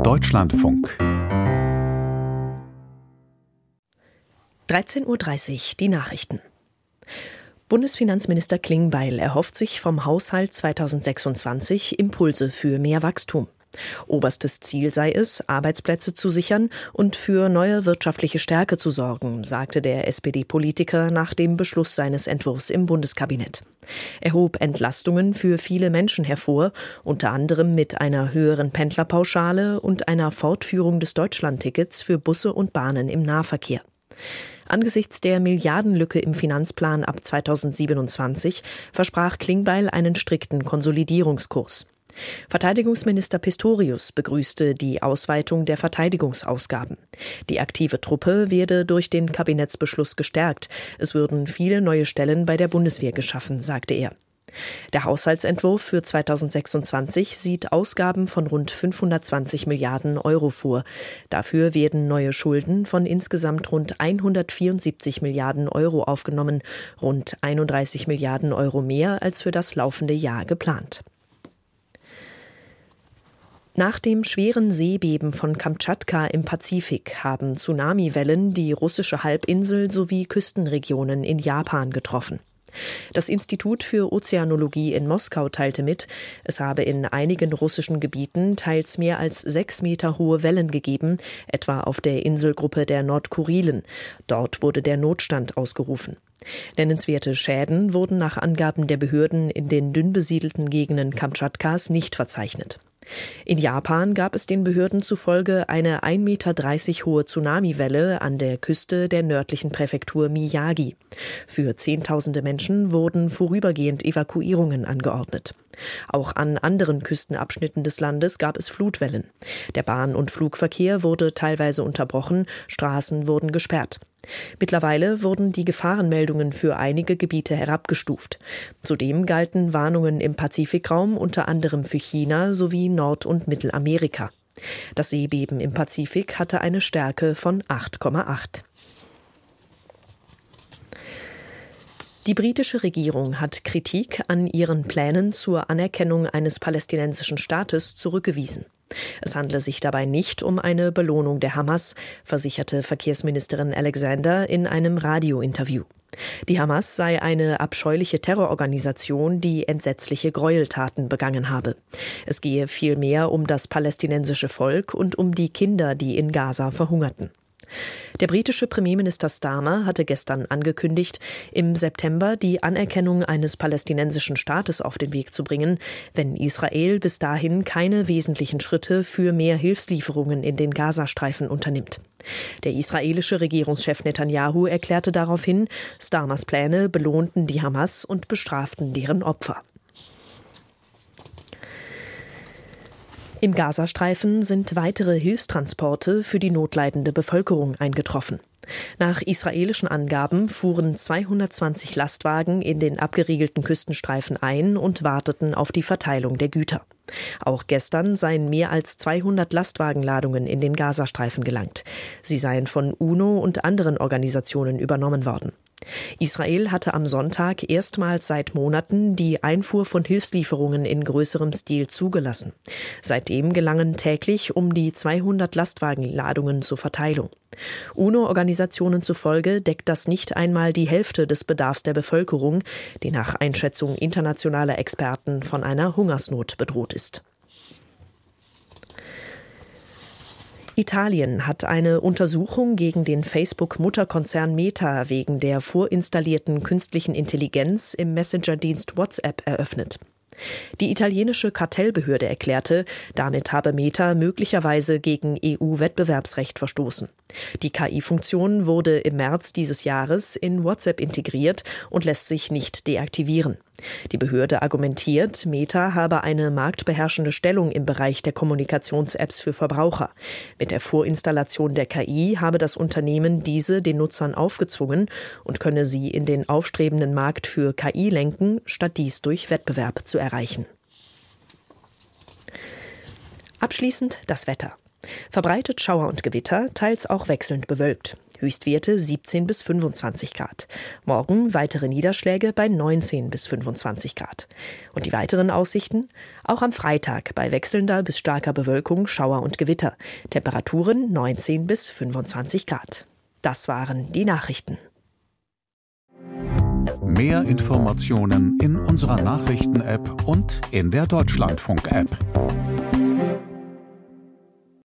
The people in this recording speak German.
Deutschlandfunk 13:30 Uhr die Nachrichten. Bundesfinanzminister Klingbeil erhofft sich vom Haushalt 2026 Impulse für mehr Wachstum. Oberstes Ziel sei es, Arbeitsplätze zu sichern und für neue wirtschaftliche Stärke zu sorgen, sagte der SPD-Politiker nach dem Beschluss seines Entwurfs im Bundeskabinett. Er hob Entlastungen für viele Menschen hervor, unter anderem mit einer höheren Pendlerpauschale und einer Fortführung des Deutschlandtickets für Busse und Bahnen im Nahverkehr. Angesichts der Milliardenlücke im Finanzplan ab 2027 versprach Klingbeil einen strikten Konsolidierungskurs. Verteidigungsminister Pistorius begrüßte die Ausweitung der Verteidigungsausgaben. Die aktive Truppe werde durch den Kabinettsbeschluss gestärkt. Es würden viele neue Stellen bei der Bundeswehr geschaffen, sagte er. Der Haushaltsentwurf für 2026 sieht Ausgaben von rund 520 Milliarden Euro vor. Dafür werden neue Schulden von insgesamt rund 174 Milliarden Euro aufgenommen, rund 31 Milliarden Euro mehr als für das laufende Jahr geplant. Nach dem schweren Seebeben von Kamtschatka im Pazifik haben Tsunamiwellen die russische Halbinsel sowie Küstenregionen in Japan getroffen. Das Institut für Ozeanologie in Moskau teilte mit, es habe in einigen russischen Gebieten teils mehr als 6 Meter hohe Wellen gegeben, etwa auf der Inselgruppe der Nordkurilen. Dort wurde der Notstand ausgerufen. Nennenswerte Schäden wurden nach Angaben der Behörden in den dünn besiedelten Gegenden Kamtschatkas nicht verzeichnet. In Japan gab es den Behörden zufolge eine 1,30 Meter hohe Tsunamiwelle an der Küste der nördlichen Präfektur Miyagi. Für Zehntausende Menschen wurden vorübergehend Evakuierungen angeordnet. Auch an anderen Küstenabschnitten des Landes gab es Flutwellen. Der Bahn- und Flugverkehr wurde teilweise unterbrochen, Straßen wurden gesperrt. Mittlerweile wurden die Gefahrenmeldungen für einige Gebiete herabgestuft. Zudem galten Warnungen im Pazifikraum unter anderem für China sowie Nord- und Mittelamerika. Das Seebeben im Pazifik hatte eine Stärke von 8,8. Die britische Regierung hat Kritik an ihren Plänen zur Anerkennung eines palästinensischen Staates zurückgewiesen. Es handle sich dabei nicht um eine Belohnung der Hamas, versicherte Verkehrsministerin Alexander in einem Radiointerview. Die Hamas sei eine abscheuliche Terrororganisation, die entsetzliche Gräueltaten begangen habe. Es gehe vielmehr um das palästinensische Volk und um die Kinder, die in Gaza verhungerten. Der britische Premierminister Starmer hatte gestern angekündigt, im September die Anerkennung eines palästinensischen Staates auf den Weg zu bringen, wenn Israel bis dahin keine wesentlichen Schritte für mehr Hilfslieferungen in den Gazastreifen unternimmt. Der israelische Regierungschef Netanyahu erklärte daraufhin, Starmers Pläne belohnten die Hamas und bestraften deren Opfer. Im Gazastreifen sind weitere Hilfstransporte für die notleidende Bevölkerung eingetroffen. Nach israelischen Angaben fuhren 220 Lastwagen in den abgeriegelten Küstenstreifen ein und warteten auf die Verteilung der Güter. Auch gestern seien mehr als 200 Lastwagenladungen in den Gazastreifen gelangt. Sie seien von UNO und anderen Organisationen übernommen worden. Israel hatte am Sonntag erstmals seit Monaten die Einfuhr von Hilfslieferungen in größerem Stil zugelassen. Seitdem gelangen täglich um die 200 Lastwagenladungen zur Verteilung. UNO-Organisationen zufolge deckt das nicht einmal die Hälfte des Bedarfs der Bevölkerung, die nach Einschätzung internationaler Experten von einer Hungersnot bedroht ist. Italien hat eine Untersuchung gegen den Facebook-Mutterkonzern Meta wegen der vorinstallierten künstlichen Intelligenz im Messenger-Dienst WhatsApp eröffnet. Die italienische Kartellbehörde erklärte, damit habe Meta möglicherweise gegen EU-Wettbewerbsrecht verstoßen. Die KI-Funktion wurde im März dieses Jahres in WhatsApp integriert und lässt sich nicht deaktivieren. Die Behörde argumentiert, Meta habe eine marktbeherrschende Stellung im Bereich der Kommunikations-Apps für Verbraucher. Mit der Vorinstallation der KI habe das Unternehmen diese den Nutzern aufgezwungen und könne sie in den aufstrebenden Markt für KI lenken, statt dies durch Wettbewerb zu erreichen. Abschließend das Wetter. Verbreitet Schauer und Gewitter, teils auch wechselnd bewölkt. Höchstwerte 17 bis 25 Grad. Morgen weitere Niederschläge bei 19 bis 25 Grad. Und die weiteren Aussichten? Auch am Freitag bei wechselnder bis starker Bewölkung Schauer und Gewitter. Temperaturen 19 bis 25 Grad. Das waren die Nachrichten. Mehr Informationen in unserer Nachrichten-App und in der Deutschlandfunk-App.